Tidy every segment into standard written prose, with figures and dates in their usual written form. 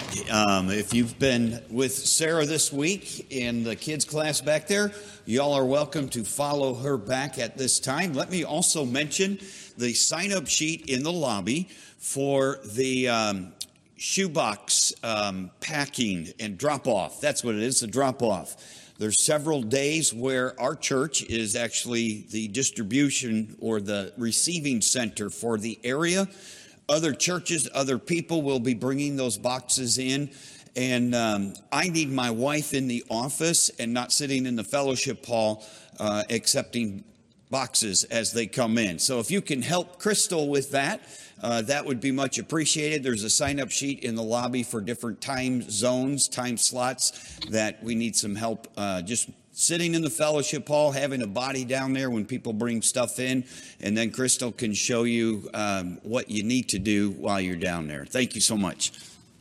If you've been with Sarah this week in the kids' class back there, y'all are welcome to follow her back at this time. Let me also mention the sign-up sheet in the lobby for the shoebox packing and drop-off. That's what it is, the drop-off. There's several days where our church is actually the distribution or the receiving center for the area. Other churches, other people will be bringing those boxes in. And I need my wife in the office and not sitting in the fellowship hall accepting boxes as they come in. So if you can help Crystal with that, that would be much appreciated. There's a sign-up sheet in the lobby for different time zones, time slots that we need some help just sitting in the fellowship hall, having a body down there when people bring stuff in, and then Crystal can show you what you need to do while you're down there. Thank you so much.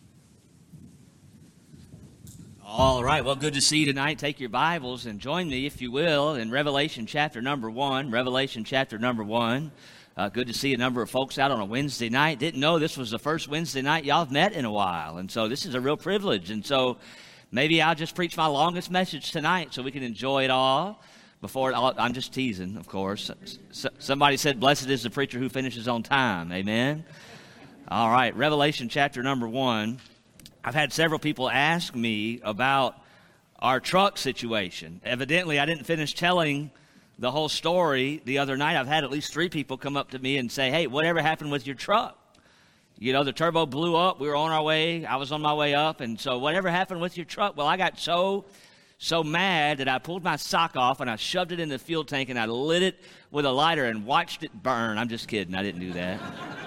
All right, well, good to see you tonight. Take your Bibles and join me, if you will, in Revelation chapter number 1. Revelation chapter number 1. Good to see a number of folks out on a Wednesday night. Didn't know this was the first Wednesday night y'all have met in a while, and so this is a real privilege. And so maybe I'll just preach my longest message tonight so we can enjoy it all. I'm just teasing, of course. Somebody said, blessed is the preacher who finishes on time. Amen? All right, Revelation chapter number 1. I've had several people ask me about our truck situation. Evidently, I didn't finish telling the whole story the other night. I've had at least 3 people come up to me and say, hey, whatever happened with your truck? You know, the turbo blew up. We were on our way. I was on my way up. And so whatever happened with your truck? Well, I got so mad that I pulled my sock off and I shoved it in the fuel tank and I lit it with a lighter and watched it burn. I'm just kidding. I didn't do that.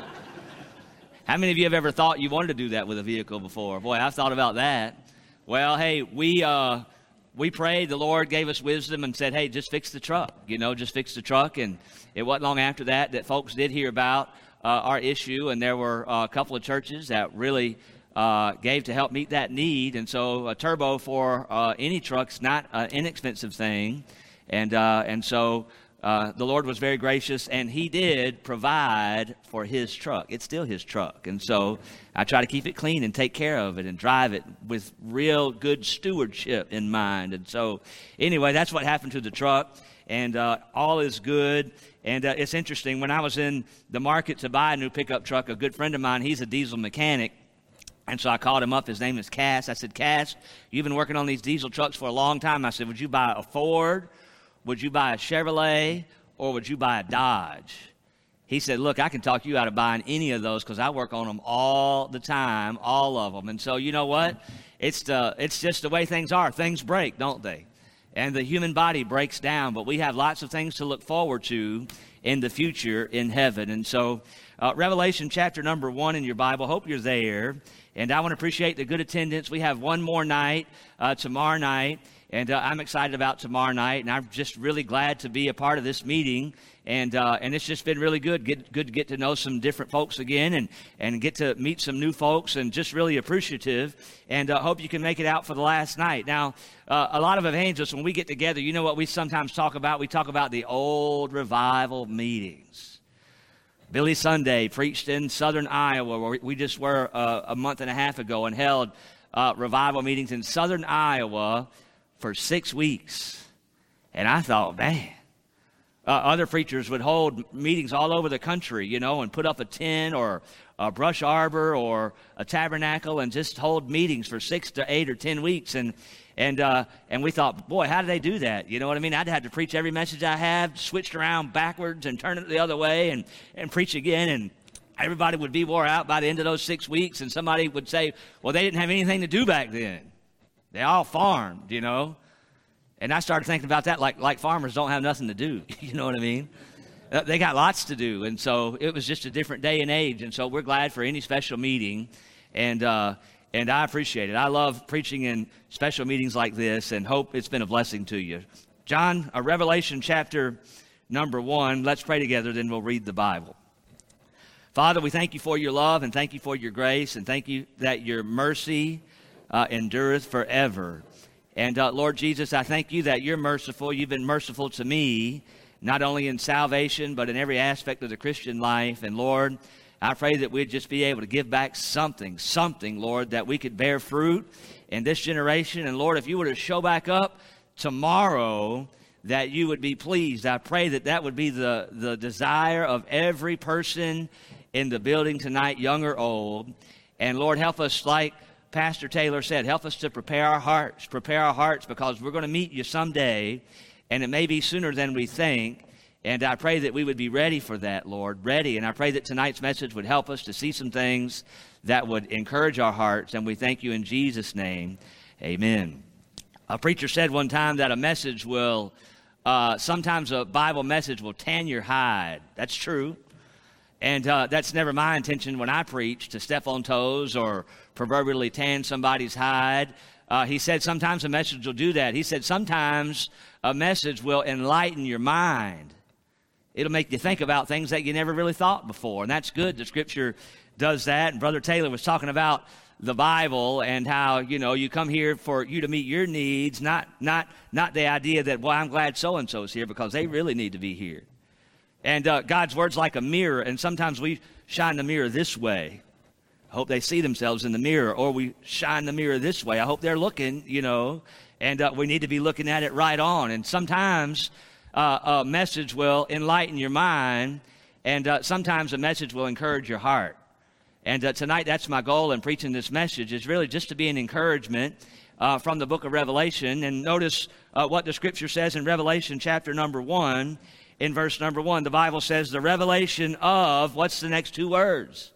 How many of you have ever thought you wanted to do that with a vehicle before? Boy, I've thought about that. Well, hey, we prayed. The Lord gave us wisdom and said, hey, just fix the truck. You know, just fix the truck. And it wasn't long after that folks did hear about our issue. And there were a couple of churches that really gave to help meet that need. And so a turbo for any truck's not an inexpensive thing. And so the Lord was very gracious, and He did provide for His truck. It's still His truck. And so I try to keep it clean and take care of it and drive it with real good stewardship in mind. And so anyway, that's what happened to the truck, and all is good. And it's interesting, when I was in the market to buy a new pickup truck, a good friend of mine, he's a diesel mechanic, and so I called him up. His name is Cass. I said, Cass, you've been working on these diesel trucks for a long time. I said, would you buy a Ford? Would you buy a Chevrolet, or would you buy a Dodge? He said, look, I can talk you out of buying any of those because I work on them all the time, all of them. And so you know what? It's just the way things are. Things break, don't they? And the human body breaks down, but we have lots of things to look forward to in the future in heaven. And so Revelation chapter number 1 in your Bible, hope you're there. And I want to appreciate the good attendance. We have one more night tomorrow night. And I'm excited about tomorrow night, and I'm just really glad to be a part of this meeting. And it's just been really good to get to know some different folks again and get to meet some new folks, and just really appreciative. And hope you can make it out for the last night. Now, a lot of evangelists, when we get together, you know what we sometimes talk about? We talk about the old revival meetings. Billy Sunday preached in southern Iowa, where we just were a month and a half ago, and held revival meetings in southern Iowa for 6 weeks. And I thought, man, other preachers would hold meetings all over the country, you know, and put up a tent or a brush arbor or a tabernacle and just hold meetings for 6 to 8 or 10 weeks. And we thought, boy, how do they do that? You know what I mean? I'd have to preach every message I have, switched around backwards and turn it the other way and preach again. And everybody would be wore out by the end of those 6 weeks. And somebody would say, well, they didn't have anything to do back then. They all farmed, you know. And I started thinking about that like farmers don't have nothing to do. You know what I mean? They got lots to do. And so it was just a different day and age. And so we're glad for any special meeting. And I appreciate it. I love preaching in special meetings like this, and hope it's been a blessing to you. John, Revelation chapter number 1. Let's pray together, then we'll read the Bible. Father, we thank you for your love, and thank you for your grace, and thank you that your mercy endureth forever. And Lord Jesus, I thank you that you're merciful. You've been merciful to me, not only in salvation, but in every aspect of the Christian life. And Lord, I pray that we'd just be able to give back something, Lord, that we could bear fruit in this generation. And Lord, if you were to show back up tomorrow, that you would be pleased. I pray that that would be the desire of every person in the building tonight, young or old. And Lord, help us, like Pastor Taylor said, help us to prepare our hearts because we're going to meet you someday, and it may be sooner than we think. And I pray that we would be ready for that, Lord, ready. And I pray that tonight's message would help us to see some things that would encourage our hearts. And we thank you in Jesus' name. Amen. A preacher said one time that a message will, sometimes a Bible message will tan your hide. That's true. And that's never my intention when I preach, to step on toes or proverbially tan somebody's hide. He said sometimes a message will do that. He said sometimes a message will enlighten your mind. It'll make you think about things that you never really thought before, and that's good. The Scripture does that. And Brother Taylor was talking about the Bible and how, you come here for you to meet your needs, not the idea that, well, I'm glad so-and-so's here, because they really need to be here. And God's Word's like a mirror, and sometimes we shine the mirror this way. I hope they see themselves in the mirror, or we shine the mirror this way. I hope they're looking, and we need to be looking at it right on. And sometimes a message will enlighten your mind, and sometimes a message will encourage your heart. And tonight, that's my goal in preaching this message, is really just to be an encouragement from the book of Revelation. And notice what the Scripture says in Revelation chapter number 1, in verse number 1. The Bible says, the revelation of, what's the next two words?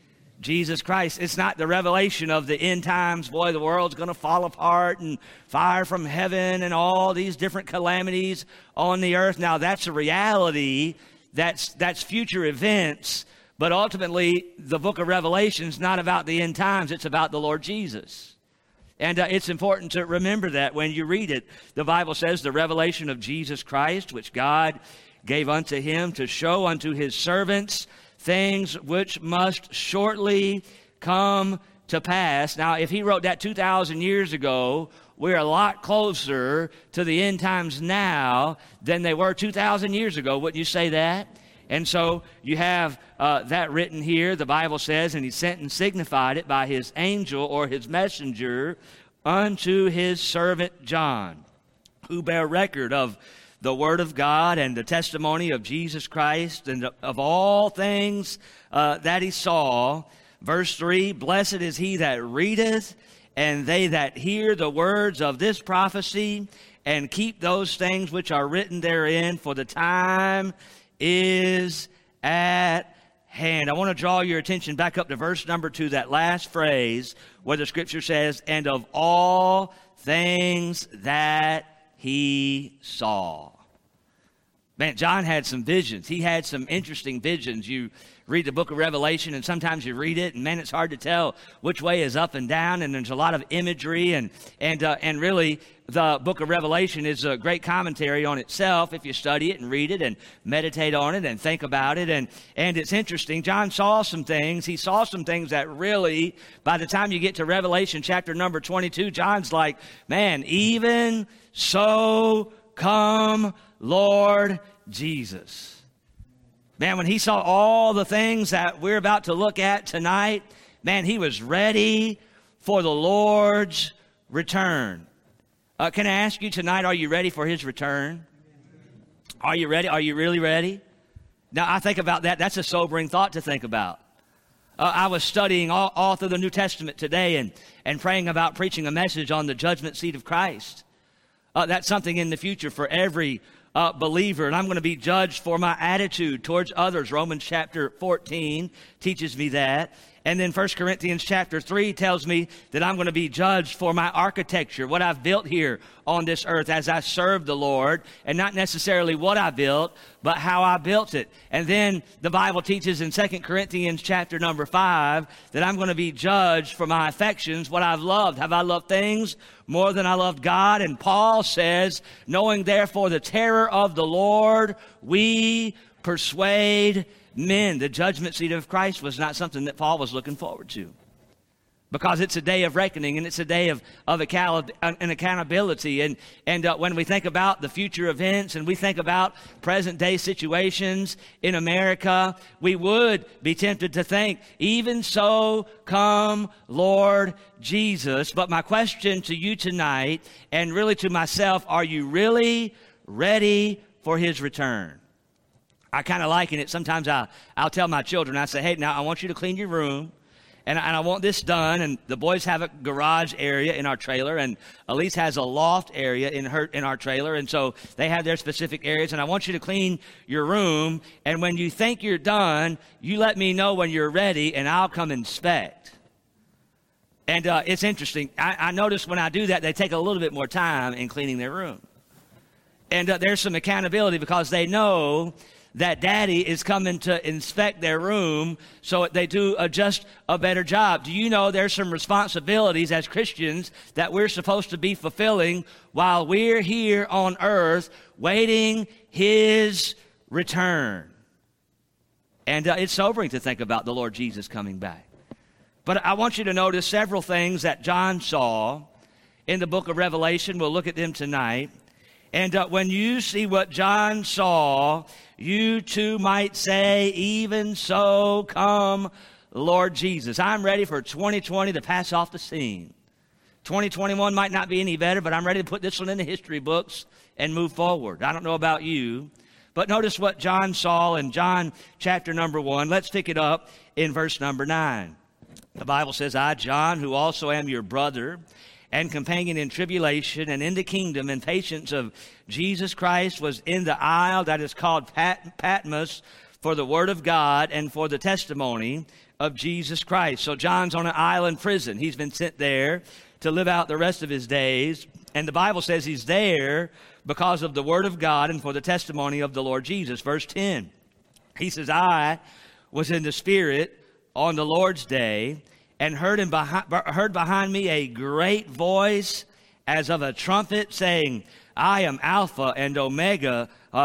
Jesus Christ. It's not the revelation of the end times. Boy, the world's going to fall apart and fire from heaven and all these different calamities on the earth. Now, that's a reality. That's future events. But ultimately, the book of Revelation is not about the end times. It's about the Lord Jesus. And it's important to remember that when you read it. The Bible says the revelation of Jesus Christ, which God gave unto him to show unto his servants things which must shortly come to pass. Now, if he wrote that 2,000 years ago, we're a lot closer to the end times now than they were 2,000 years ago. Wouldn't you say that? And so you have that written here. The Bible says, and he sent and signified it by his angel or his messenger unto his servant John, who bear record of the Word of God and the testimony of Jesus Christ and of all things that he saw. Verse 3, blessed is he that readeth, and they that hear the words of this prophecy, and keep those things which are written therein, for the time is at hand. I want to draw your attention back up to verse number 2, that last phrase where the Scripture says, and of all things that he saw. Man, John had some visions. He had some interesting visions. You read the book of Revelation, and sometimes you read it, and man, it's hard to tell which way is up and down, and there's a lot of imagery, and really, the book of Revelation is a great commentary on itself if you study it and read it and meditate on it and think about it, and it's interesting. John saw some things. He saw some things that really, by the time you get to Revelation chapter number 22, John's like, man, even so come Lord Jesus. Man, when he saw all the things that we're about to look at tonight, man, he was ready for the Lord's return. Can I ask you tonight, are you ready for his return? Are you ready? Are you really ready? Now, I think about that. That's a sobering thought to think about. I was studying all through the New Testament today and praying about preaching a message on the judgment seat of Christ. That's something in the future for every believer, and I'm going to be judged for my attitude towards others. Romans chapter 14 teaches me that. And then 1 Corinthians chapter 3 tells me that I'm going to be judged for my architecture, what I've built here on this earth as I serve the Lord, and not necessarily what I built, but how I built it. And then the Bible teaches in 2 Corinthians chapter number 5 that I'm going to be judged for my affections, what I've loved. Have I loved things more than I loved God? And Paul says, knowing therefore the terror of the Lord, we persuade men. The judgment seat of Christ was not something that Paul was looking forward to. because it's a day of reckoning and it's a day of accountability. And when we think about the future events and we think about present day situations in America, we would be tempted to think, even so come Lord Jesus. But my question to you tonight, and really to myself, are you really ready for his return? I kind of liken it. Sometimes I'll tell my children, I say, hey, now I want you to clean your room. And I want this done, and the boys have a garage area in our trailer, and Elise has a loft area in our trailer, and so they have their specific areas, and I want you to clean your room, and when you think you're done, you let me know when you're ready, and I'll come inspect. And it's interesting. I notice when I do that, they take a little bit more time in cleaning their room. And there's some accountability because they know that daddy is coming to inspect their room so they do just a better job. Do you know there's some responsibilities as Christians that we're supposed to be fulfilling while we're here on earth waiting his return? And it's sobering to think about the Lord Jesus coming back. But I want you to notice several things that John saw in the book of Revelation. We'll look at them tonight. And when you see what John saw, you too might say, even so come Lord Jesus. I'm ready for 2020 to pass off the scene. 2021 might not be any better, but I'm ready to put this one in the history books and move forward. I don't know about you, but notice what John saw in John chapter number 1. Let's pick it up in verse number 9. The Bible says, I, John, who also am your brother and companion in tribulation and in the kingdom and patience of Jesus Christ, was in the isle that is called Patmos for the word of God and for the testimony of Jesus Christ. So John's on an island prison. He's been sent there to live out the rest of his days. And the Bible says he's there because of the word of God and for the testimony of the Lord Jesus. Verse 10, he says, I was in the Spirit on the Lord's day, and heard behind me a great voice as of a trumpet saying, I am Alpha and Omega,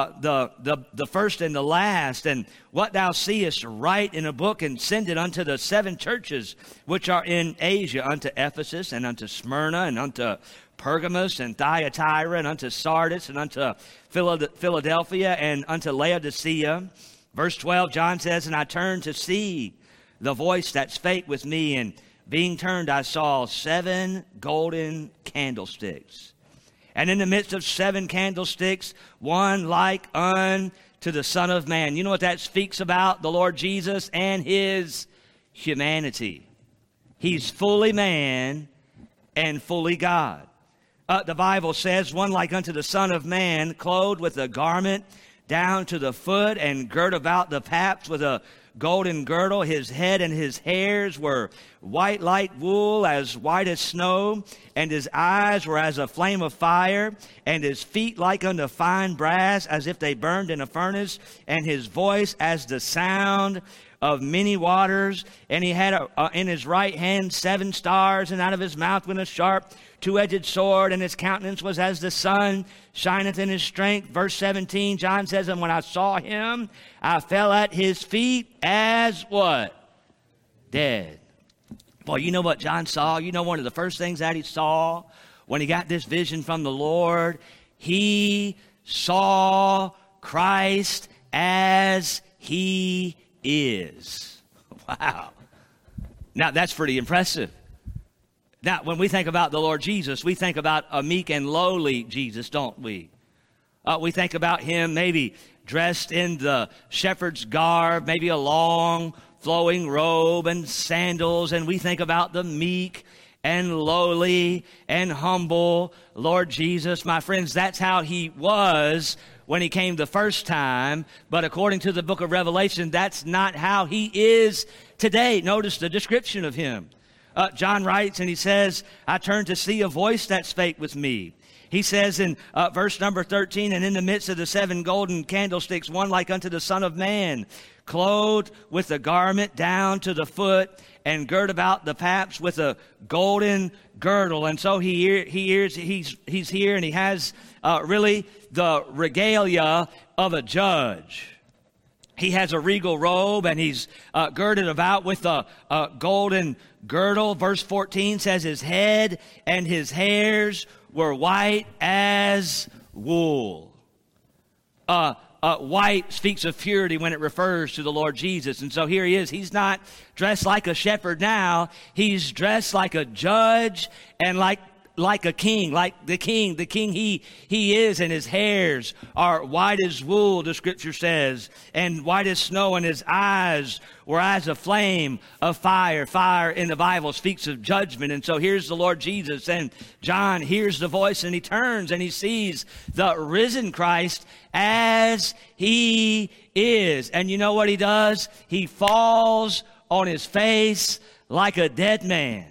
the first and the last. And what thou seest, write in a book and send it unto the 7 churches which are in Asia, unto Ephesus and unto Smyrna and unto Pergamos and Thyatira and unto Sardis and unto Philadelphia and unto Laodicea. Verse 12, John says, and I turned to see the voice that spake with me, and being turned, I saw 7 golden candlesticks. And in the midst of 7 candlesticks, one like unto the Son of Man. You know what that speaks about? The Lord Jesus and his humanity. He's fully man and fully God. The Bible says, one like unto the Son of Man, clothed with a garment down to the foot, and girt about the paps with a golden girdle. His head and his hairs were white like wool, as white as snow, and his eyes were as a flame of fire, and his feet like unto fine brass, as if they burned in a furnace, and his voice as the sound of many waters. And he had in his right hand 7 stars, and out of his mouth went a sharp 2-edged sword, and his countenance was as the sun shineth in his strength. Verse 17, John says, and when I saw him, I fell at his feet as what? Dead. Boy, you know what John saw? You know one of the first things that he saw when he got this vision from the Lord? He saw Christ as he is. Wow. Now, that's pretty impressive. Now, when we think about the Lord Jesus, we think about a meek and lowly Jesus, don't we? We think about him maybe dressed in the shepherd's garb, maybe a long flowing robe and sandals, and we think about the meek and lowly and humble Lord Jesus. My friends, that's how he was when he came the first time, but according to the book of Revelation, that's not how he is today. Notice the description of him. John writes and he says, I turned to see a voice that spake with me. He says in verse number 13, and in the midst of the 7 golden candlesticks, one like unto the Son of Man, clothed with a garment down to the foot, and girt about the paps with a golden girdle. And so he's here, and he has really the regalia of a judge. He has a regal robe, and he's girded about with a golden girdle. Verse 14 says his head and his hairs were white as wool. White speaks of purity when it refers to the Lord Jesus. And so here he is. He's not dressed like a shepherd now. He's dressed like a judge and like a king, like the king he is, and his hairs are white as wool, the scripture says, and white as snow, and his eyes were eyes of flame, of fire. Fire in the Bible speaks of judgment. And so here's the Lord Jesus, and John hears the voice, and he turns and he sees the risen Christ as he is. And you know what he does? He falls on his face like a dead man.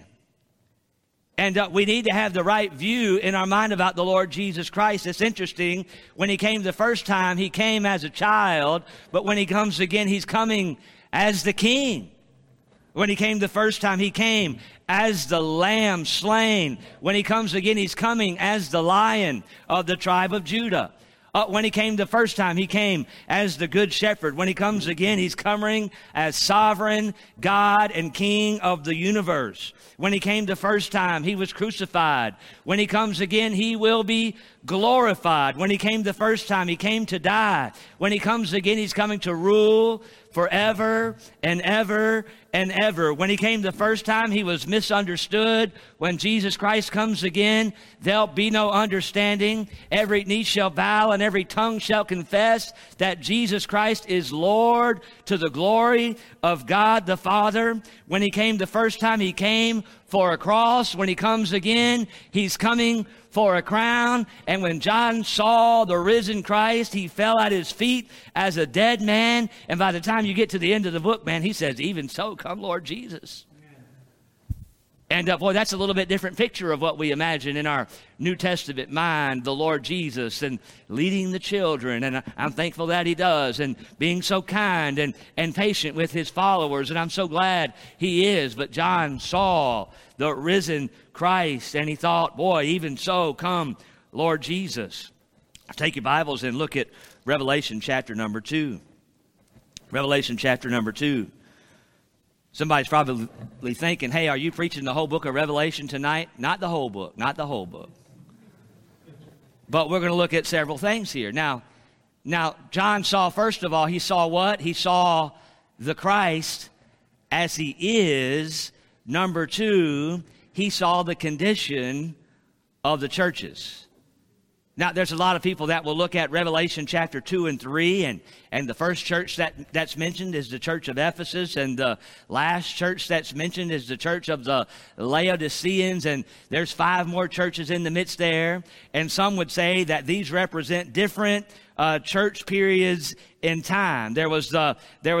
And we need to have the right view in our mind about the Lord Jesus Christ. It's interesting. When he came the first time, he came as a child. But when he comes again, he's coming as the king. When he came the first time, he came as the lamb slain. When he comes again, he's coming as the lion of the tribe of Judah. When he came the first time, he came as the good shepherd. When he comes again, he's coming as sovereign God and King of the universe. When he came the first time, he was crucified. When he comes again, he will be glorified. When he came the first time, he came to die. When he comes again, he's coming to rule forever and ever and ever. When he came the first time, he was misunderstood. When Jesus Christ comes again, there'll be no understanding. Every knee shall bow and every tongue shall confess that Jesus Christ is Lord, to the glory of God the Father. When he came the first time, he came for a cross. When he comes again, he's coming for a crown. And when John saw the risen Christ, he fell at his feet as a dead man. And by the time you get to the end of the book, man, he says, even so, come Lord Jesus. And boy, that's a little bit different picture of what we imagine in our New Testament mind, the Lord Jesus and leading the children. And I'm thankful that he does, and being so kind and patient with his followers. And I'm so glad he is. But John saw the risen Christ, and he thought, boy, even so, come Lord Jesus. Take your Bibles and look at Revelation chapter number 2. Revelation chapter number 2. Somebody's probably thinking, hey, are you preaching the whole book of Revelation tonight? Not the whole book, not the whole book. But we're going to look at several things here. Now, John saw, first of all, he saw what? He saw the Christ as he is. Number 2, he saw the condition of the churches. Now, there's a lot of people that will look at Revelation chapter 2 and 3, and the first church that's mentioned is the church of Ephesus, and the last church that's mentioned is the church of the Laodiceans, and there's 5 more churches in the midst there. And some would say that these represent different church periods in time. There was the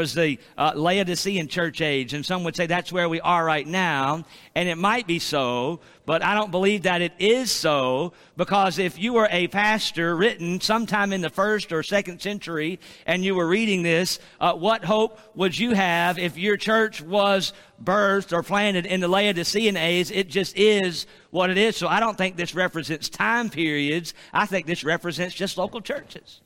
Laodicean church age, and some would say that's where we are right now. And it might be so, but I don't believe that it is so, because if you were a pastor written sometime in the 1st or 2nd century and you were reading this, what hope would you have if your church was birthed or planted in the Laodicean age? It just is what it is. So I don't think this represents time periods. I think this represents just local churches.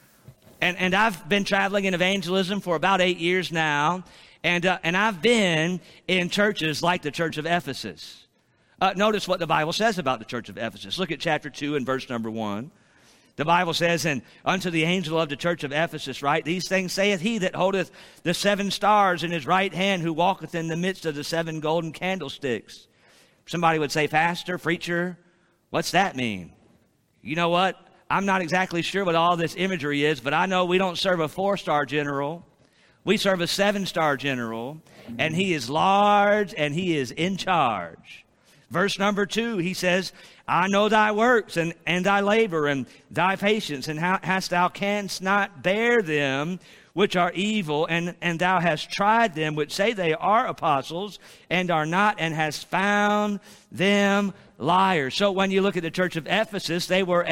And I've been traveling in evangelism for about 8 years now, and I've been in churches like the church of Ephesus. Notice what the Bible says about the church of Ephesus. Look at chapter 2 and verse number 1. The Bible says, and unto the angel of the church of Ephesus write, these things saith he that holdeth the 7 stars in his right hand, who walketh in the midst of the 7 golden candlesticks. Somebody would say, pastor, preacher, what's that mean? You know what? I'm not exactly sure what all this imagery is, but I know we don't serve a 4-star general. We serve a 7-star general, and he is large and he is in charge. Verse number 2, he says, I know thy works and thy labor and thy patience, and how thou canst not bear them which are evil, and thou hast tried them which say they are apostles and are not, and hast found them liars. So when you look at the church of Ephesus, they were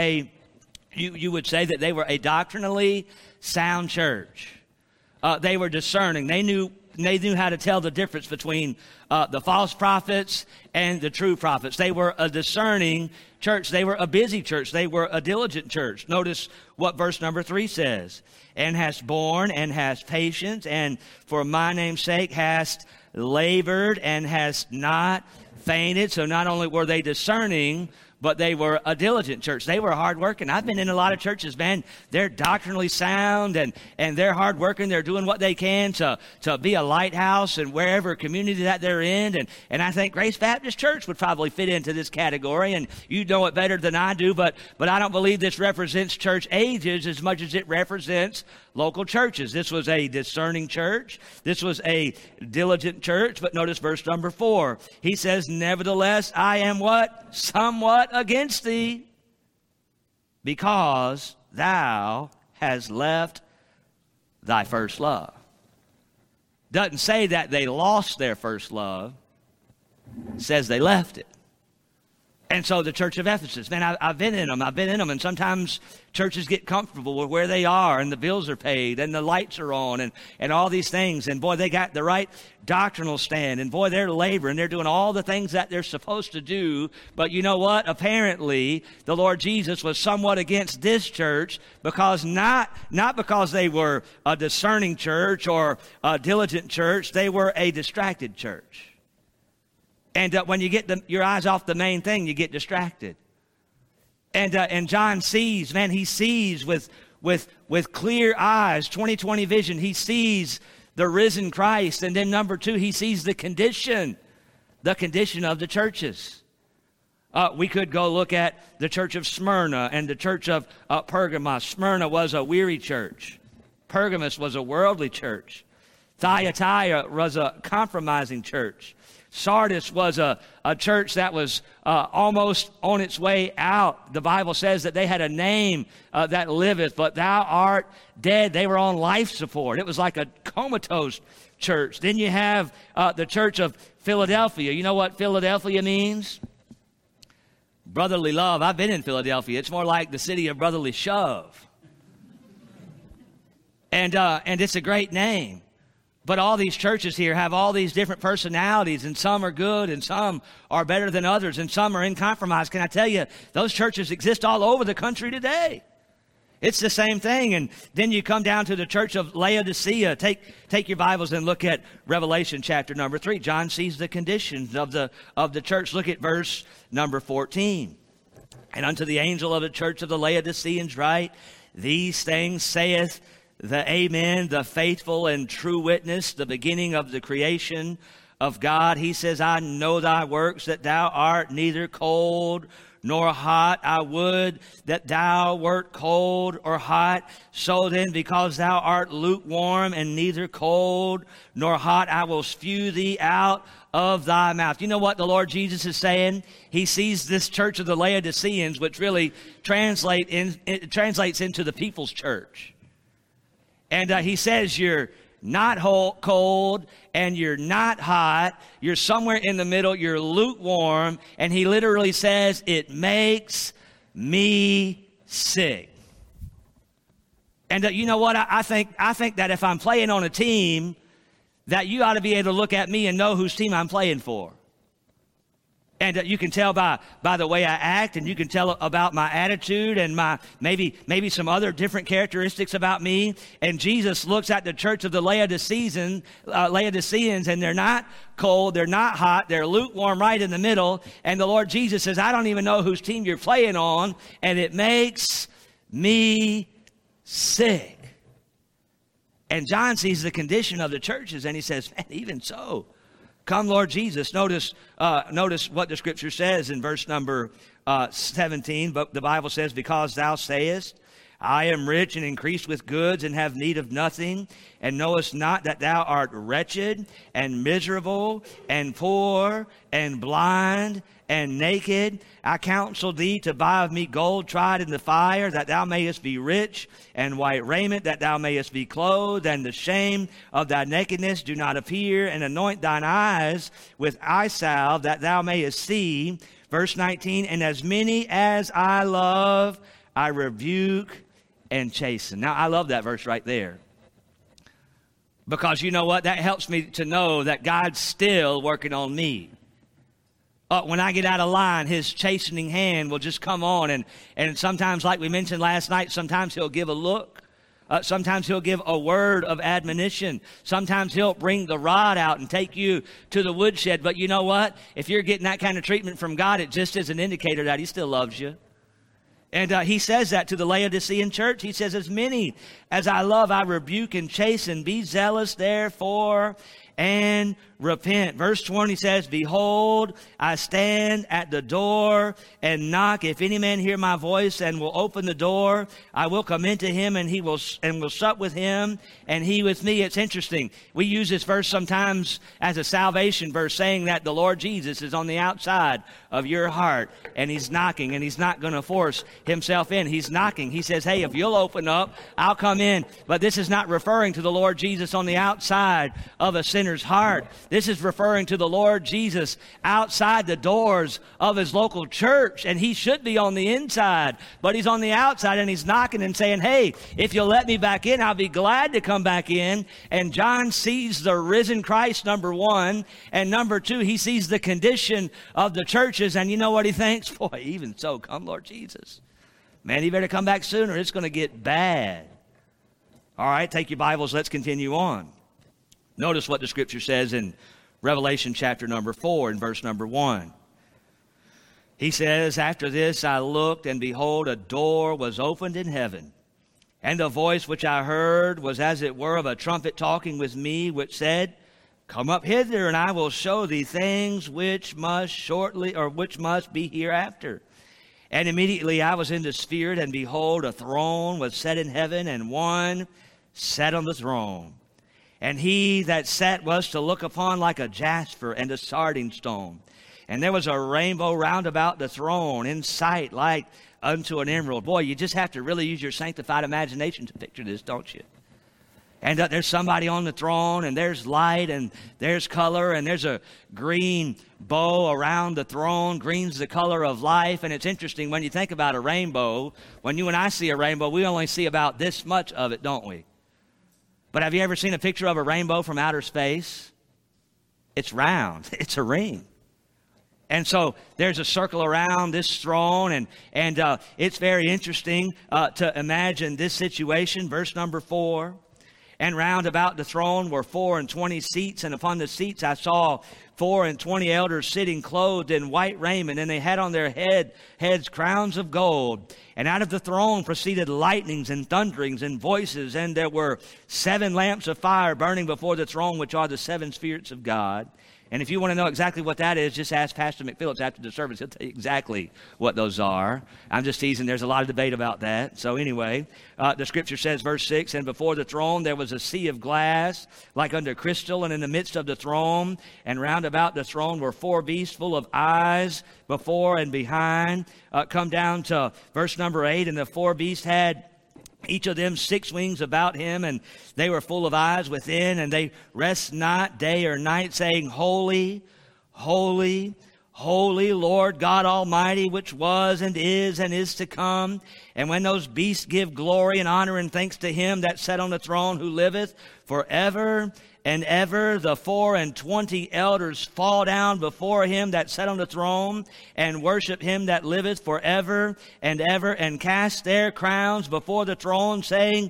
you would say that they were a doctrinally sound church. They were discerning. They knew knew how to tell the difference between the false prophets and the true prophets. They were a discerning church. They were a busy church. They were a diligent church. Notice what verse number 3 says. And hast borne and hast patience, and for my name's sake hast labored and hast not fainted. So not only were they discerning, but they were a diligent church. They were hardworking. I've been in a lot of churches, man. They're doctrinally sound and they're hardworking. They're doing what they can to be a lighthouse and wherever community that they're in. And I think Grace Baptist Church would probably fit into this category. And you know it better than I do, but I don't believe this represents church ages as much as it represents local churches. This was a discerning church. This was a diligent church. But notice verse number 4. He says, nevertheless, I am what? Somewhat against thee, because thou hast left thy first love. Doesn't say that they lost their first love. It says they left it. And so the church of Ephesus, man, I've been in them. And sometimes churches get comfortable with where they are, and the bills are paid, and the lights are on, and all these things. And boy, they got the right doctrinal stand. And boy, they're laboring. They're doing all the things that they're supposed to do. But you know what? Apparently, the Lord Jesus was somewhat against this church because not because they were a discerning church or a diligent church. They were a distracted church. And when you get your eyes off the main thing, you get distracted. And John sees, man, he sees with clear eyes, 20/20 vision. He sees the risen Christ. And then number 2, he sees the condition of the churches. We could go look at the church of Smyrna and the church of Pergamos. Smyrna was a weary church. Pergamos was a worldly church. Thyatira was a compromising church. Sardis was a church that was almost on its way out. The Bible says that they had a name that liveth, but thou art dead. They were on life support. It was like a comatose church. Then you have the church of Philadelphia. You know what Philadelphia means? Brotherly love. I've been in Philadelphia. It's more like the city of brotherly shove. And it's a great name. But all these churches here have all these different personalities, and some are good, and some are better than others, and some are in compromise. Can I tell you, those churches exist all over the country today. It's the same thing. And then you come down to the church of Laodicea. Take your Bibles and look at Revelation chapter number 3. John sees the conditions of the church. Look at verse number 14. And unto the angel of the church of the Laodiceans write, these things saith the Amen, the faithful and true witness, the beginning of the creation of God. He says, I know thy works, that thou art neither cold nor hot. I would that thou wert cold or hot. So then, because thou art lukewarm and neither cold nor hot, I will spew thee out of thy mouth. You know what the Lord Jesus is saying? He sees this church of the Laodiceans, which really translates into the people's church. And he says, you're not cold and you're not hot. You're somewhere in the middle. You're lukewarm. And he literally says, it makes me sick. And you know what? I think that if I'm playing on a team, that you ought to be able to look at me and know whose team I'm playing for. And you can tell by the way I act, and you can tell about my attitude and my maybe some other different characteristics about me. And Jesus looks at the church of the Laodiceans, and they're not cold, they're not hot, they're lukewarm right in the middle. And the Lord Jesus says, I don't even know whose team you're playing on, and it makes me sick. And John sees the condition of the churches, and he says, man, even so, come, Lord Jesus. Notice what the scripture says in verse number 17. But the Bible says, because thou sayest, I am rich and increased with goods and have need of nothing, and knowest not that thou art wretched and miserable and poor and blind and naked. I counsel thee to buy of me gold tried in the fire, that thou mayest be rich, and white raiment, that thou mayest be clothed, and the shame of thy nakedness do not appear, and anoint thine eyes with eye salve, that thou mayest see. Verse 19, and as many as I love, I rebuke and chasten. Now, I love that verse right there. Because you know what? That helps me to know that God's still working on me. When I get out of line, his chastening hand will just come on. And sometimes, like we mentioned last night, sometimes he'll give a look. Sometimes he'll give a word of admonition. Sometimes he'll bring the rod out and take you to the woodshed. But you know what? If you're getting that kind of treatment from God, it just is an indicator that he still loves you. And he says that to the Laodicean church. He says, as many as I love, I rebuke and chasten. Be zealous, therefore, and repent. Verse 20 says, behold, I stand at the door and knock. If any man hear my voice and will open the door, I will come into him and will sup with him and he with me. It's interesting. We use this verse sometimes as a salvation verse, saying that the Lord Jesus is on the outside of your heart and he's knocking, and he's not going to force himself in. He's knocking. He says, hey, if you'll open up, I'll come in. But this is not referring to the Lord Jesus on the outside of a sinner's heart. This is referring to the Lord Jesus outside the doors of his local church. And he should be on the inside, but he's on the outside, and he's knocking and saying, hey, if you'll let me back in, I'll be glad to come back in. And John sees the risen Christ, number one. And number two, he sees the condition of the churches. And you know what he thinks? Boy, even so, come Lord Jesus. Man, you better come back sooner. It's going to get bad. All right, take your Bibles. Let's continue on. Notice what the scripture says in Revelation chapter number 4 and verse number 1. He says, after this I looked, and behold, a door was opened in heaven. And the voice which I heard was as it were of a trumpet talking with me, which said, come up hither, and I will show thee things which must be hereafter. And immediately I was in the Spirit, and behold, a throne was set in heaven, and one sat on the throne. And he that sat was to look upon like a jasper and a sardine stone. And there was a rainbow round about the throne, in sight like unto an emerald. Boy, you just have to really use your sanctified imagination to picture this, don't you? And there's somebody on the throne, and there's light, and there's color, and there's a green bow around the throne. Green's the color of life. And it's interesting when you think about a rainbow. When you and I see a rainbow, we only see about this much of it, don't we? But have you ever seen a picture of a rainbow from outer space? It's round. It's a ring. And so there's a circle around this throne, and it's very interesting to imagine this situation. Verse number 4. And round about the throne were 24 seats, and upon the seats I saw 24 elders sitting clothed in white raiment, and they had on their heads crowns of gold. And out of the throne proceeded lightnings and thunderings and voices, and there were 7 lamps of fire burning before the throne, which are the 7 spirits of God. And if you want to know exactly what that is, just ask Pastor McPhillips after the service. He'll tell you exactly what those are. I'm just teasing. There's a lot of debate about that. So anyway, the scripture says, verse 6, and before the throne there was a sea of glass, like unto crystal, and in the midst of the throne, and round about the throne were 4 beasts full of eyes before and behind. Come down to verse number 8, and the 4 beasts had each of them 6 wings about him, and they were full of eyes within, and they rest not day or night, saying, Holy, holy, holy, Lord God Almighty, which was and is to come. And when those beasts give glory and honor and thanks to him that sat on the throne, who liveth forever and ever, the 24 elders fall down before him that sat on the throne, and worship him that liveth forever and ever, and cast their crowns before the throne, saying,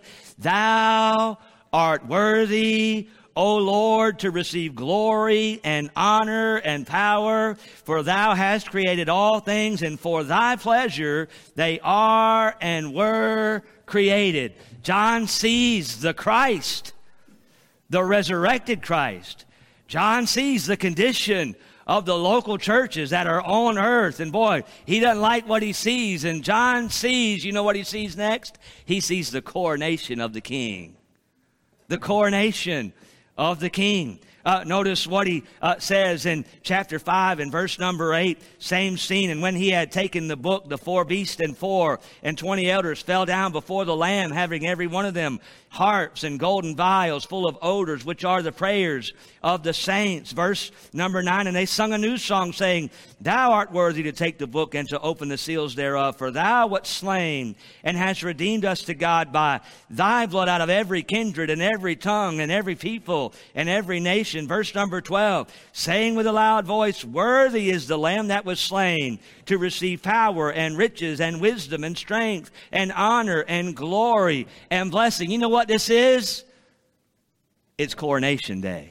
Thou art worthy, O Lord, to receive glory and honor and power, for thou hast created all things, and for thy pleasure they are and were created. John sees the Christ, the resurrected Christ. John sees the condition of the local churches that are on earth. And boy, he doesn't like what he sees. And John sees, you know what he sees next? He sees the coronation of the King. The coronation of the King. Notice what he says in chapter 5 and verse number 8, same scene. And when he had taken the book, the 4 beasts and 4 and 20 elders fell down before the Lamb, having every one of them harps and golden vials full of odors, which are the prayers of the saints. Verse number 9, and they sung a new song, saying, Thou art worthy to take the book and to open the seals thereof, for thou wast slain and hast redeemed us to God by thy blood out of every kindred and every tongue and every people and every nation. Verse number 12, saying with a loud voice, Worthy is the Lamb that was slain to receive power and riches and wisdom and strength and honor and glory and blessing. You know what this is? It's coronation day.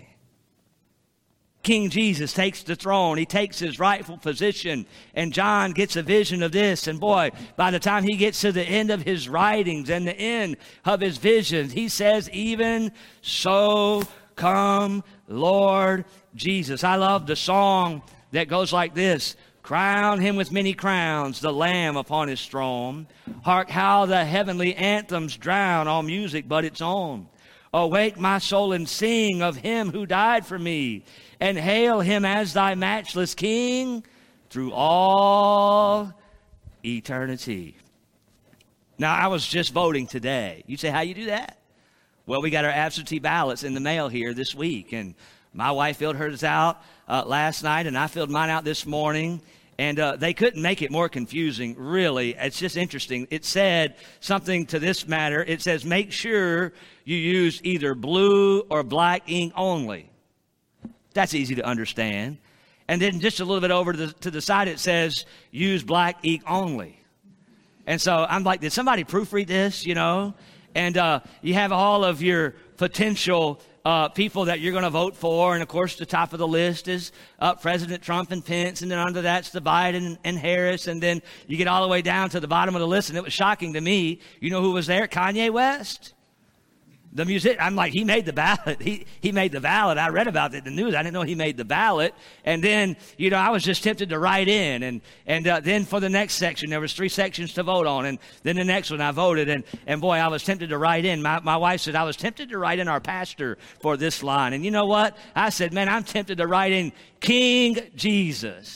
King Jesus takes the throne. He takes his rightful position. And John gets a vision of this. And boy, by the time he gets to the end of his writings and the end of his visions, he says, Even so come, Lord Jesus. I love the song that goes like this. Crown him with many crowns, the Lamb upon his throne. Hark how the heavenly anthems drown all music but its own. Awake my soul and sing of him who died for me, and hail him as thy matchless King through all eternity. Now, I was just voting today. You say, how you do that? Well, we got our absentee ballots in the mail here this week, and my wife filled hers out last night, and I filled mine out this morning. And they couldn't make it more confusing, really. It's just interesting. It said something to this matter. It says, make sure you use either blue or black ink only. That's easy to understand. And then just a little bit over to the side, it says, use black ink only. And so I'm like, did somebody proofread this, you know? And you have all of your potential people that you're going to vote for. And, of course, the top of the list is President Trump and Pence. And then under that's the Biden and Harris. And then you get all the way down to the bottom of the list. And it was shocking to me. You know who was there? Kanye West. The music, I'm like, he made the ballot. He made the ballot. I read about it in the news. I didn't know he made the ballot. And then, you know, I was just tempted to write in. And then for the next section, there was 3 sections to vote on. And then the next one I voted. And boy, I was tempted to write in. My wife said, I was tempted to write in our pastor for this line. And you know what? I said, man, I'm tempted to write in King Jesus.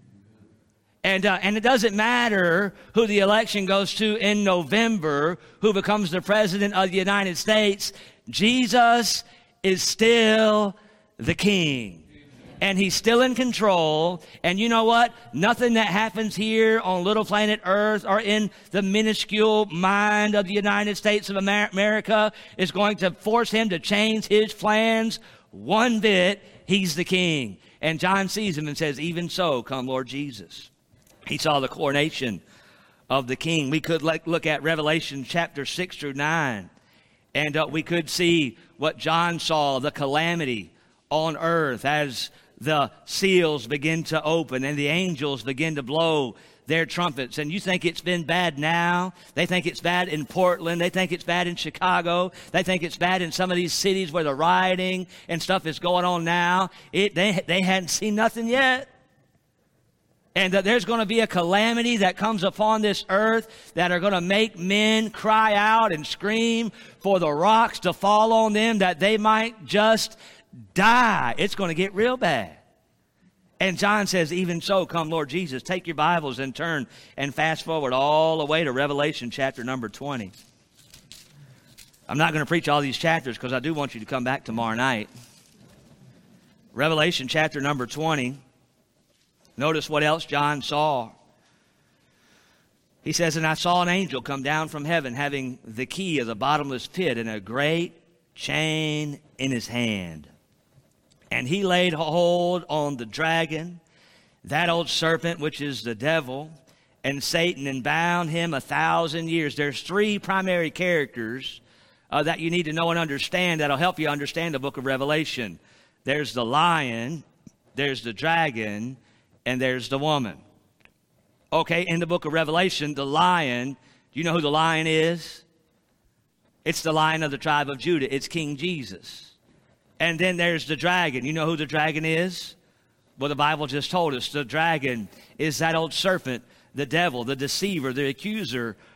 And it doesn't matter who the election goes to in November, who becomes the president of the United States. Jesus is still the king. And he's still in control. And you know what? Nothing that happens here on little planet Earth or in the minuscule mind of the United States of America is going to force him to change his plans one bit. He's the king. And John sees him and says, even so, come Lord Jesus. He saw the coronation of the king. We could look at Revelation chapter 6 through 9. And we could see what John saw, the calamity on earth as the seals begin to open and the angels begin to blow their trumpets. And you think it's been bad now? They think it's bad in Portland. They think it's bad in Chicago. They think it's bad in some of these cities where the rioting and stuff is going on now. They hadn't seen nothing yet. And that there's going to be a calamity that comes upon this earth that are going to make men cry out and scream for the rocks to fall on them that they might just die. It's going to get real bad. And John says, even so, come Lord Jesus. Take your Bibles and turn and fast forward all the way to Revelation chapter number 20. I'm not going to preach all these chapters because I do want you to come back tomorrow night. Revelation chapter number 20. Notice what else John saw. He says, and I saw an angel come down from heaven having the key of the bottomless pit and a great chain in his hand. And he laid hold on the dragon, that old serpent, which is the devil, and Satan, and bound him 1,000 years. There's 3 primary characters that you need to know and understand that'll help you understand the book of Revelation. There's the lion, there's the dragon, and there's the woman. Okay, in the book of Revelation, the lion, do you know who the lion is? It's the Lion of the tribe of Judah. It's King Jesus. And then there's the dragon. You know who the dragon is? Well, the Bible just told us the dragon is that old serpent, the devil, the deceiver, the accuser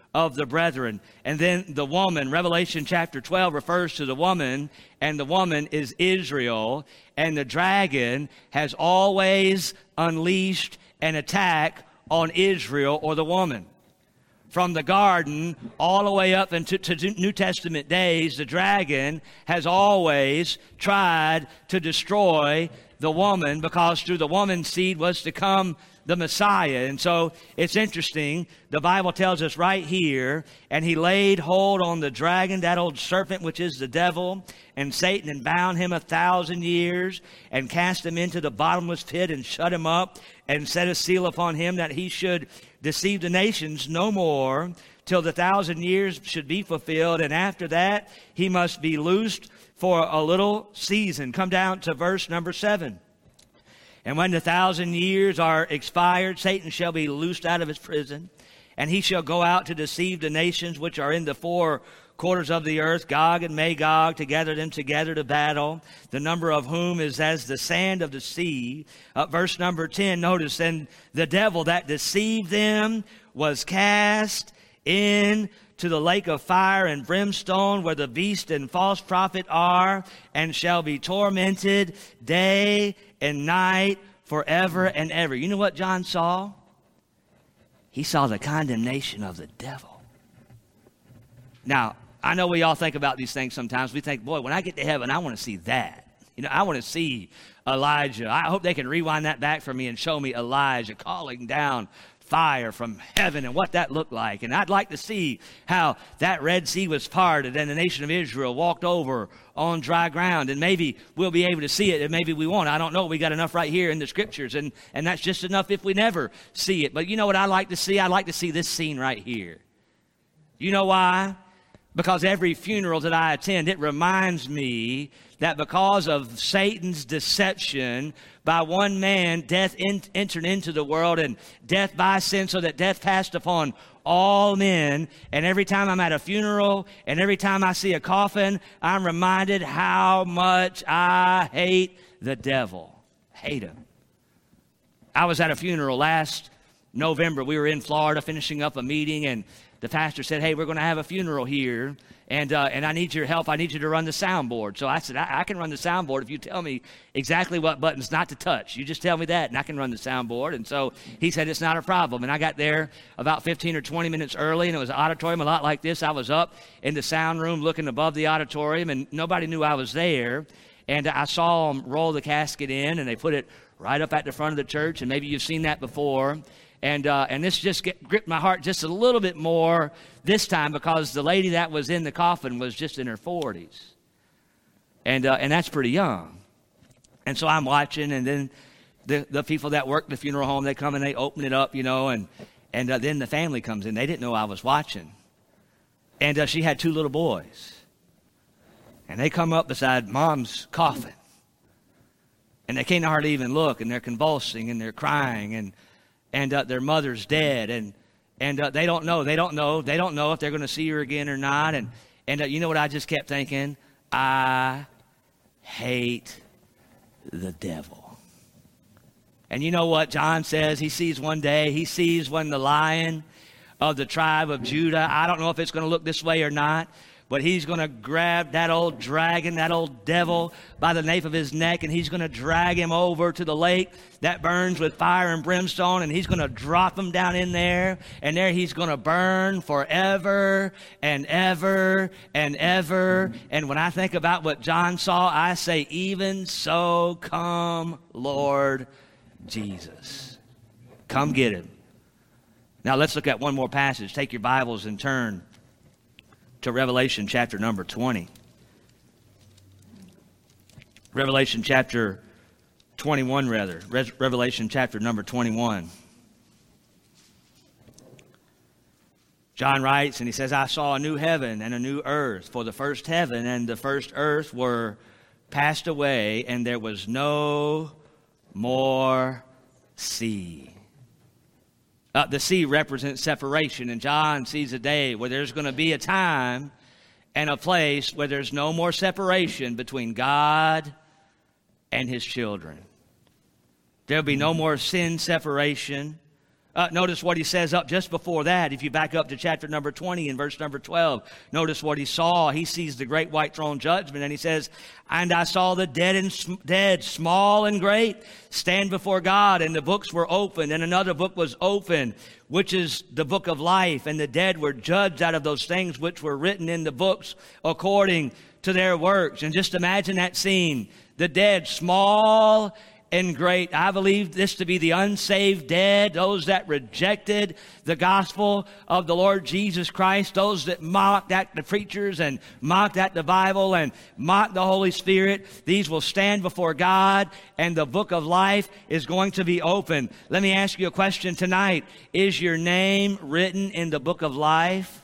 of the brethren. And then the woman, Revelation chapter 12 refers to the woman, and the woman is Israel. And the dragon has always unleashed an attack on Israel or the woman. From the garden all the way up into New Testament days, the dragon has always tried to destroy the woman, because through the woman's seed was to come the Messiah. And so it's interesting. The Bible tells us right here, and he laid hold on the dragon, that old serpent, which is the devil, and Satan, and bound him 1,000 years, and cast him into the bottomless pit, and shut him up, and set a seal upon him, that he should deceive the nations no more, till the 1,000 years should be fulfilled. And after that, he must be loosed for a little season. Come down to verse number 7. And when the 1,000 years are expired, Satan shall be loosed out of his prison, and he shall go out to deceive the nations which are in the four quarters of the earth, Gog and Magog, to gather them together to battle, the number of whom is as the sand of the sea. Verse number 10, notice, and the devil that deceived them was cast into the lake of fire and brimstone, where the beast and false prophet are, and shall be tormented day and night forever and ever. You know what John saw? He saw the condemnation of the devil. Now, I know we all think about these things sometimes. We think, boy, when I get to heaven, I want to see that. You know, I want to see Elijah. I hope they can rewind that back for me and show me Elijah calling down fire from heaven and what that looked like. And I'd like to see how that Red Sea was parted and the nation of Israel walked over on dry ground. And maybe we'll be able to see it, and maybe we won't. I don't know. We got enough right here in the scriptures, and that's just enough if we never see it. But you know what I like to see? I like to see this scene right here. You know why? Because every funeral that I attend, it reminds me that because of Satan's deception, by one man, death entered into the world, and death by sin, so that death passed upon all men. And every time I'm at a funeral, and every time I see a coffin, I'm reminded how much I hate the devil. Hate him. I was at a funeral last November. We were in Florida finishing up a meeting, and the pastor said, hey, we're going to have a funeral here, and I need your help. I need you to run the soundboard. So I said, I can run the soundboard if you tell me exactly what buttons not to touch. You just tell me that, and I can run the soundboard. And so he said, it's not a problem. And I got there about 15 or 20 minutes early, and it was an auditorium a lot like this. I was up in the sound room looking above the auditorium, and nobody knew I was there. And I saw them roll the casket in, and they put it right up at the front of the church, and maybe you've seen that before. And this just gripped my heart just a little bit more this time, because the lady that was in the coffin was just in her 40s. And that's pretty young. And so I'm watching, and then the people that work the funeral home, they come and they open it up, you know, and then the family comes in. They didn't know I was watching. And she had 2 little boys. And they come up beside Mom's coffin. And they can't hardly even look, and they're convulsing, and they're crying, and their mother's dead, and they don't know if they're going to see her again or not. And you know what I just kept thinking? I hate the devil. And you know what John says? He sees when the Lion of the tribe of Judah, I don't know if it's going to look this way or not, but he's going to grab that old dragon, that old devil, by the nape of his neck, and he's going to drag him over to the lake that burns with fire and brimstone, and he's going to drop him down in there, and there he's going to burn forever and ever and ever. And when I think about what John saw, I say, even so, come, Lord Jesus. Come get him. Now let's look at one more passage. Take your Bibles and turn to Revelation chapter number 20. Revelation chapter 21, rather. Revelation chapter number 21. John writes, and he says, I saw a new heaven and a new earth, for the first heaven and the first earth were passed away, and there was no more sea. The sea represents separation, and John sees a day where there's going to be a time and a place where there's no more separation between God and his children. There'll be no more sin separation. Notice what he says up just before that. If you back up to chapter number 20 and verse number 12, notice what he saw. He sees the great white throne judgment, and he says, "And I saw the dead, small and great, stand before God, and the books were opened, and another book was opened, which is the book of life. And the dead were judged out of those things which were written in the books according to their works." And just imagine that scene. The dead, small and great. I believe this to be the unsaved dead, those that rejected the gospel of the Lord Jesus Christ, those that mocked at the preachers and mocked at the Bible and mocked the Holy Spirit. These will stand before God, and the book of life is going to be open. Let me ask you a question tonight. Is your name written in the book of life,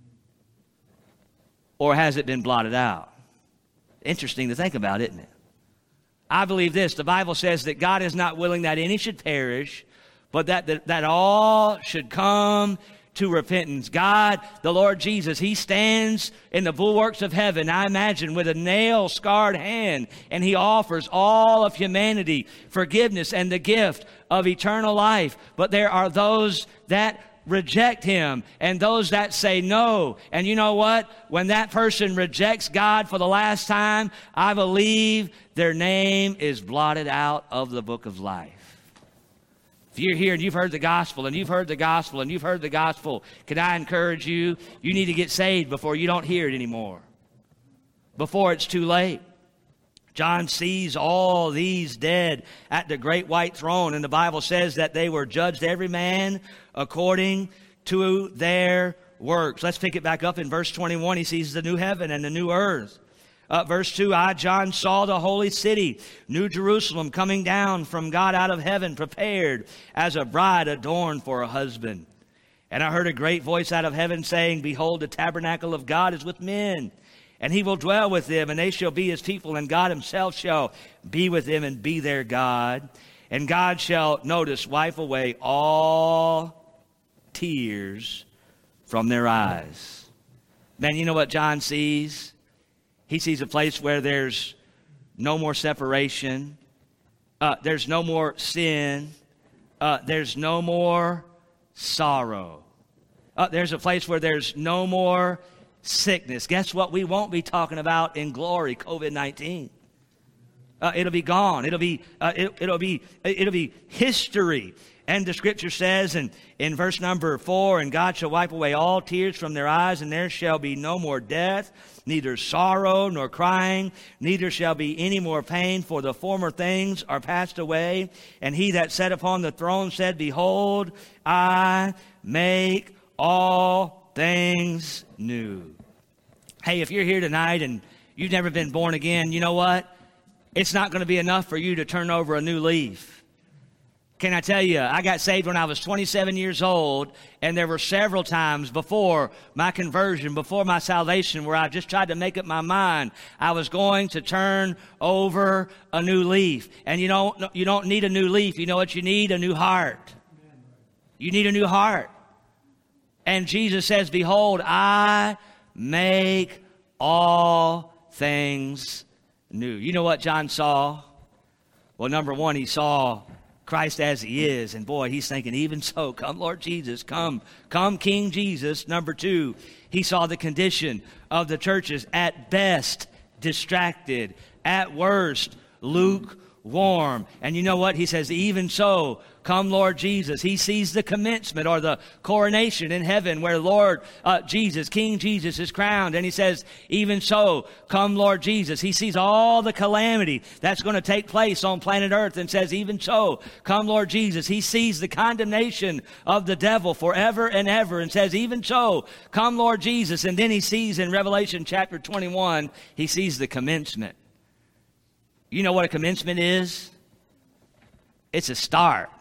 or has it been blotted out? Interesting to think about, isn't it? I believe this. The Bible says that God is not willing that any should perish, but that all should come to repentance. God, the Lord Jesus, he stands in the bulwarks of heaven, I imagine, with a nail-scarred hand, and he offers all of humanity forgiveness and the gift of eternal life. But there are those that reject him and those that say no. And you know what? When that person rejects God for the last time, I believe their name is blotted out of the book of life. If you're here and you've heard the gospel and you've heard the gospel and you've heard the gospel, can I encourage you? You need to get saved before you don't hear it anymore, before it's too late. John sees all these dead at the great white throne, and the Bible says that they were judged every man according to their works. Let's pick it back up in verse 21. He sees the new heaven and the new earth. Verse 2, I, John, saw the holy city, New Jerusalem, coming down from God out of heaven, prepared as a bride adorned for a husband. And I heard a great voice out of heaven saying, Behold, the tabernacle of God is with men, and he will dwell with them, and they shall be his people, and God himself shall be with them and be their God. And God shall, notice, wipe away all tears from their eyes. Man, you know what John sees? He sees a place where there's no more separation. There's no more sin. There's no more sorrow. There's a place where there's no more sickness. Guess what we won't be talking about in glory? COVID-19. It'll be gone. It'll be history. And the scripture says in verse number 4, and God shall wipe away all tears from their eyes, and there shall be no more death, neither sorrow nor crying, neither shall be any more pain, for the former things are passed away. And he that sat upon the throne said, Behold, I make all things new. Hey, if you're here tonight and you've never been born again, you know what? It's not going to be enough for you to turn over a new leaf. Can I tell you, I got saved when I was 27 years old, and there were several times before my conversion, before my salvation, where I just tried to make up my mind I was going to turn over a new leaf. And you don't need a new leaf. You know what you need? A new heart. You need a new heart. And Jesus says, Behold, I make all things new. You know what John saw? Well, number one, he saw Christ as he is. And boy, he's thinking, even so, come Lord Jesus, come King Jesus. Number two, he saw the condition of the churches, at best distracted, at worst lukewarm. And you know what? He says, even so, come Lord Jesus. He sees the commencement or the coronation in heaven where Lord Jesus, King Jesus is crowned. And he says, even so, come Lord Jesus. He sees all the calamity that's going to take place on planet Earth and says, even so, come Lord Jesus. He sees the condemnation of the devil forever and ever and says, even so, come Lord Jesus. And then he sees in Revelation chapter 21, he sees the commencement. You know what a commencement is? It's a start.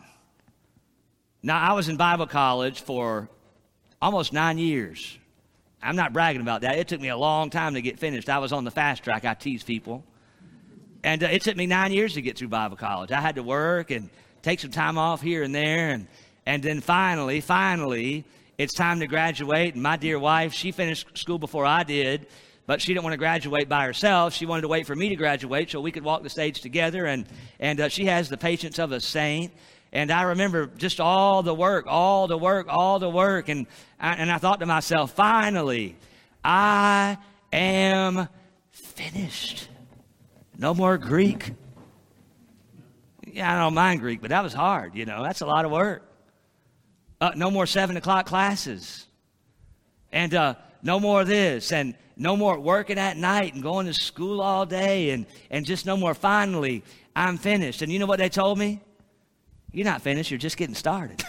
Now, I was in Bible college for almost 9 years. I'm not bragging about that. It took me a long time to get finished. I was on the fast track. I tease people. And it took me 9 years to get through Bible college. I had to work and take some time off here and there. And then finally, it's time to graduate. And my dear wife, she finished school before I did. But she didn't want to graduate by herself. She wanted to wait for me to graduate so we could walk the stage together. And she has the patience of a saint. And I remember just all the work. And I thought to myself, finally, I am finished. No more Greek. Yeah, I don't mind Greek, but that was hard, That's a lot of work. No more 7 o'clock classes. And no more this. And no more working at night and going to school all day. And just no more, finally, I'm finished. And you know what they told me? You're not finished, you're just getting started.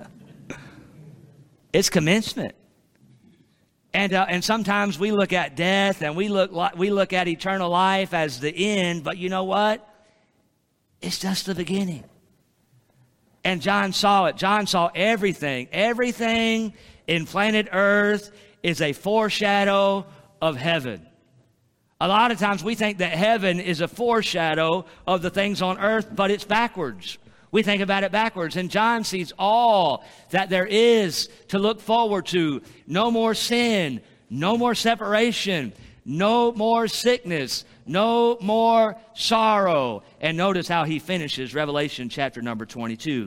It's commencement. And sometimes we look at death and we look at eternal life as the end, but you know what? It's just the beginning. And John saw it. John saw everything. Everything in planet Earth is a foreshadow of heaven. A lot of times we think that heaven is a foreshadow of the things on earth, but it's backwards. We think about it backwards. And John sees all that there is to look forward to. No more sin, no more separation, no more sickness, no more sorrow. And notice how he finishes Revelation chapter number 22.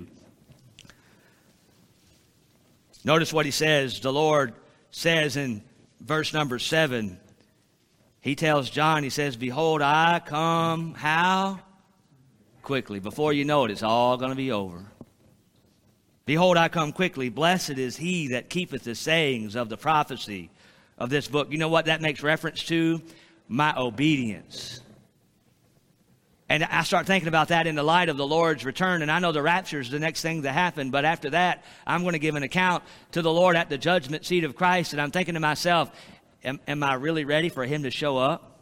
Notice what he says. The Lord says in verse number 7, he tells John, he says, behold, I come, how? Quickly. Before you know it, it's all going to be over. Behold, I come quickly. Blessed is he that keepeth the sayings of the prophecy of this book. You know what that makes reference to? My obedience. And I start thinking about that in the light of the Lord's return. And I know the rapture is the next thing to happen. But after that, I'm going to give an account to the Lord at the judgment seat of Christ. And I'm thinking to myself, am I really ready for him to show up?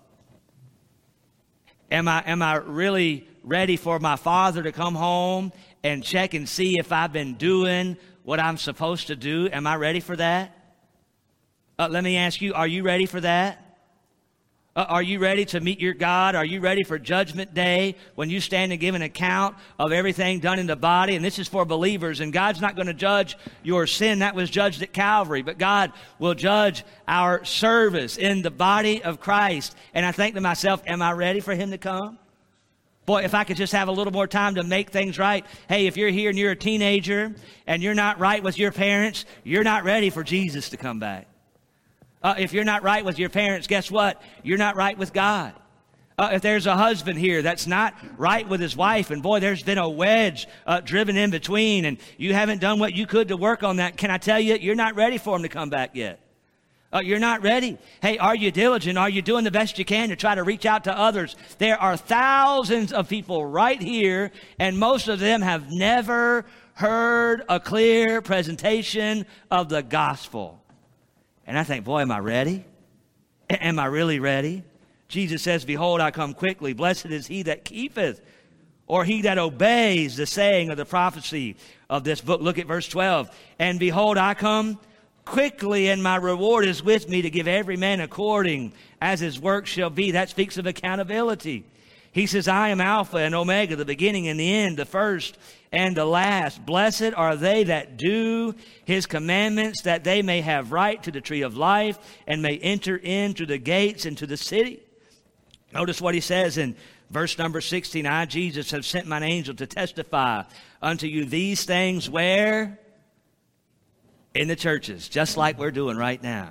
Am I really ready for my Father to come home and check and see if I've been doing what I'm supposed to do? Am I ready for that? Let me ask you, are you ready for that? Are you ready to meet your God? Are you ready for Judgment Day when you stand and give an account of everything done in the body? And this is for believers. And God's not going to judge your sin. That was judged at Calvary. But God will judge our service in the body of Christ. And I think to myself, am I ready for him to come? Boy, if I could just have a little more time to make things right. Hey, if you're here and you're a teenager and you're not right with your parents, you're not ready for Jesus to come back. If you're not right with your parents, guess what? You're not right with God. If there's a husband here that's not right with his wife, and boy, there's been a wedge driven in between, and you haven't done what you could to work on that, can I tell you, you're not ready for him to come back yet. You're not ready. Hey, are you diligent? Are you doing the best you can to try to reach out to others? There are thousands of people right here, and most of them have never heard a clear presentation of the gospel. And I think, boy, am I ready? Am I really ready? Jesus says, behold, I come quickly. Blessed is he that keepeth, or he that obeys the saying of the prophecy of this book. Look at verse 12. And behold, I come quickly, and my reward is with me to give every man according as his work shall be. That speaks of accountability. He says, I am Alpha and Omega, the beginning and the end, the first and the last. Blessed are they that do his commandments, that they may have right to the tree of life and may enter into the gates into the city. Notice what he says in verse number 16. I, Jesus, have sent mine angel to testify unto you these things where? In the churches, just like we're doing right now.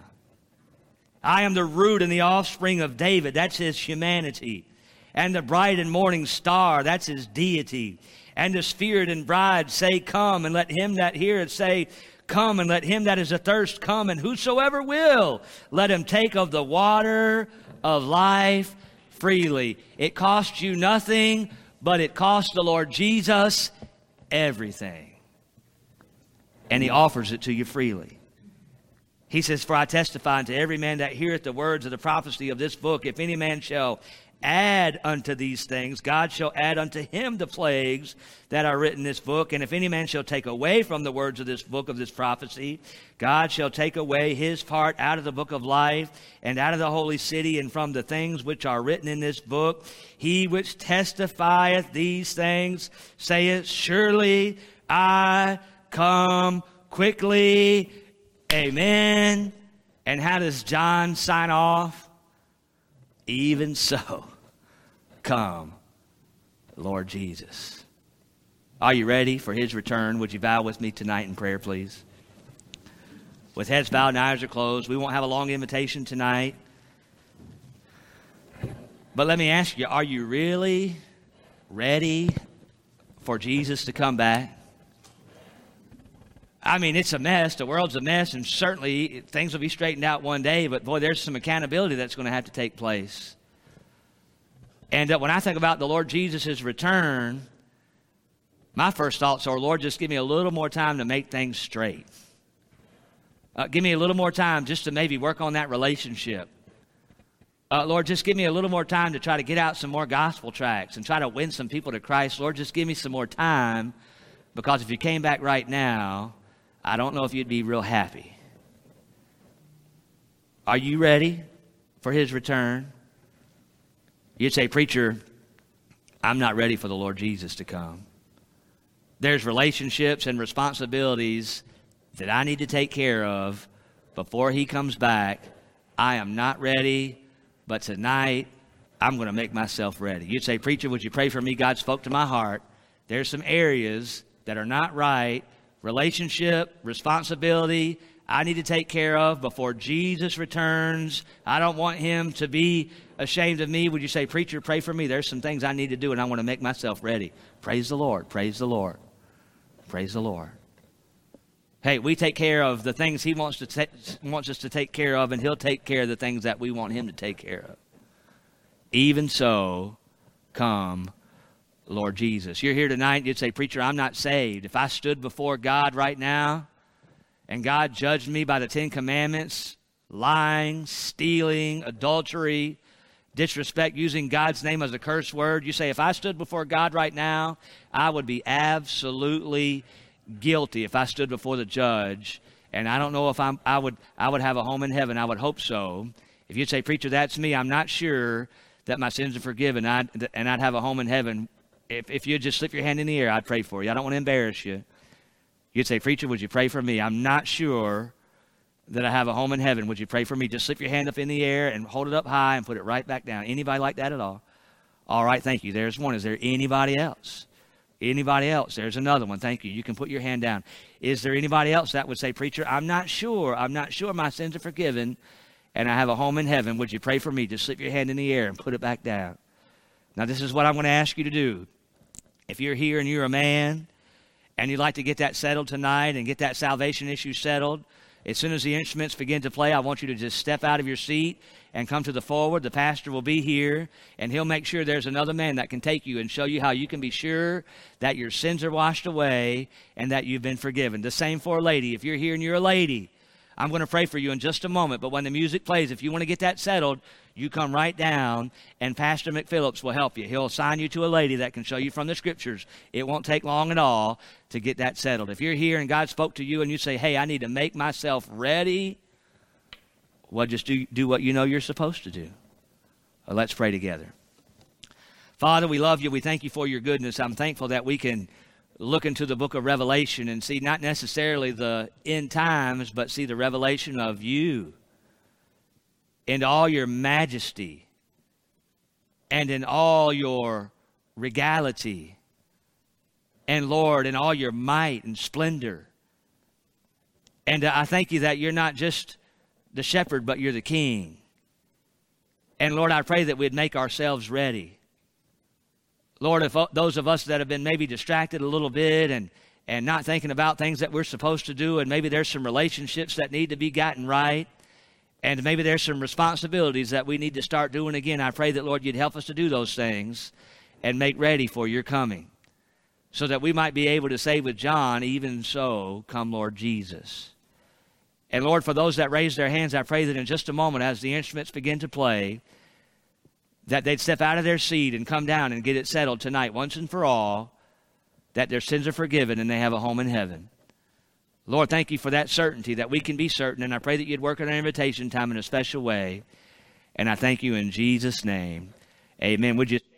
I am the root and the offspring of David. That's his humanity. And the bright and morning star, that's his deity. And the Spirit and bride say, come, and let him that heareth say, come, and let him that is athirst come, and whosoever will, let him take of the water of life freely. It costs you nothing, but it costs the Lord Jesus everything. And he offers it to you freely. He says, for I testify unto every man that heareth the words of the prophecy of this book, if any man shall add unto these things, God shall add unto him the plagues that are written in this book. And if any man shall take away from the words of this book of this prophecy, God shall take away his part out of the book of life and out of the holy city and from the things which are written in this book. He which testifieth these things saith, surely I come quickly. Amen. And how does John sign off? Even so, come, Lord Jesus. Are you ready for his return? Would you bow with me tonight in prayer, please? With heads bowed and eyes are closed, we won't have a long invitation tonight. But let me ask you, are you really ready for Jesus to come back? I mean, it's a mess. The world's a mess, and certainly things will be straightened out one day, but boy, there's some accountability that's going to have to take place. And when I think about the Lord Jesus' return, my first thoughts are, Lord, just give me a little more time to make things straight. Give me a little more time just to maybe work on that relationship. Lord, just give me a little more time to try to get out some more gospel tracts and try to win some people to Christ. Lord, just give me some more time, because if you came back right now, I don't know if you'd be real happy. Are you ready for his return? You'd say, preacher, I'm not ready for the Lord Jesus to come. There's relationships and responsibilities that I need to take care of before he comes back. I am not ready, but tonight I'm going to make myself ready. You'd say, preacher, would you pray for me? God spoke to my heart. There's some areas that are not right. Relationship, responsibility, I need to take care of before Jesus returns. I don't want him to be ashamed of me. Would you say, preacher, pray for me? There's some things I need to do, and I want to make myself ready. Praise the Lord. Praise the Lord. Praise the Lord. Hey, we take care of the things he wants us to take care of, and he'll take care of the things that we want him to take care of. Even so, come, Lord Jesus. You're here tonight, you'd say, preacher, I'm not saved. If I stood before God right now and God judged me by the 10 Commandments, lying, stealing, adultery, disrespect, using God's name as a curse word, you say, if I stood before God right now, I would be absolutely guilty if I stood before the judge. And I don't know if I would have a home in heaven. I would hope so. If you'd say, preacher, that's me, I'm not sure that my sins are forgiven, and I'd have a home in heaven. If you'd just slip your hand in the air, I'd pray for you. I don't want to embarrass you. You'd say, preacher, would you pray for me? I'm not sure that I have a home in heaven. Would you pray for me? Just slip your hand up in the air and hold it up high and put it right back down. Anybody like that at all? All right, thank you. There's one. Is there anybody else? Anybody else? There's another one. Thank you. You can put your hand down. Is there anybody else that would say, preacher, I'm not sure my sins are forgiven and I have a home in heaven. Would you pray for me? Just slip your hand in the air and put it back down. Now, this is what I'm going to ask you to do. If you're here and you're a man and you'd like to get that settled tonight and get that salvation issue settled, as soon as the instruments begin to play, I want you to just step out of your seat and come to the forward. The pastor will be here, and he'll make sure there's another man that can take you and show you how you can be sure that your sins are washed away and that you've been forgiven. The same for a lady. If you're here and you're a lady, I'm going to pray for you in just a moment, but when the music plays, if you want to get that settled, you come right down, and Pastor McPhillips will help you. He'll assign you to a lady that can show you from the Scriptures. It won't take long at all to get that settled. If you're here and God spoke to you and you say, hey, I need to make myself ready, well, just do what you know you're supposed to do. Well, let's pray together. Father, we love you. We thank you for your goodness. I'm thankful that we can look into the book of Revelation and see not necessarily the end times, but see the revelation of you in all your majesty and in all your regality, and Lord, in all your might and splendor. And I thank you that you're not just the shepherd, but you're the king. And Lord, I pray that we'd make ourselves ready. Lord, if those of us that have been maybe distracted a little bit and not thinking about things that we're supposed to do, and maybe there's some relationships that need to be gotten right, and maybe there's some responsibilities that we need to start doing again, I pray that, Lord, you'd help us to do those things and make ready for your coming, so that we might be able to say with John, even so, come Lord Jesus. And Lord, for those that raise their hands, I pray that in just a moment as the instruments begin to play, that they'd step out of their seat and come down and get it settled tonight once and for all, that their sins are forgiven and they have a home in heaven. Lord, thank you for that certainty, that we can be certain, and I pray that you'd work on our invitation time in a special way. And I thank you in Jesus' name. Amen. Would you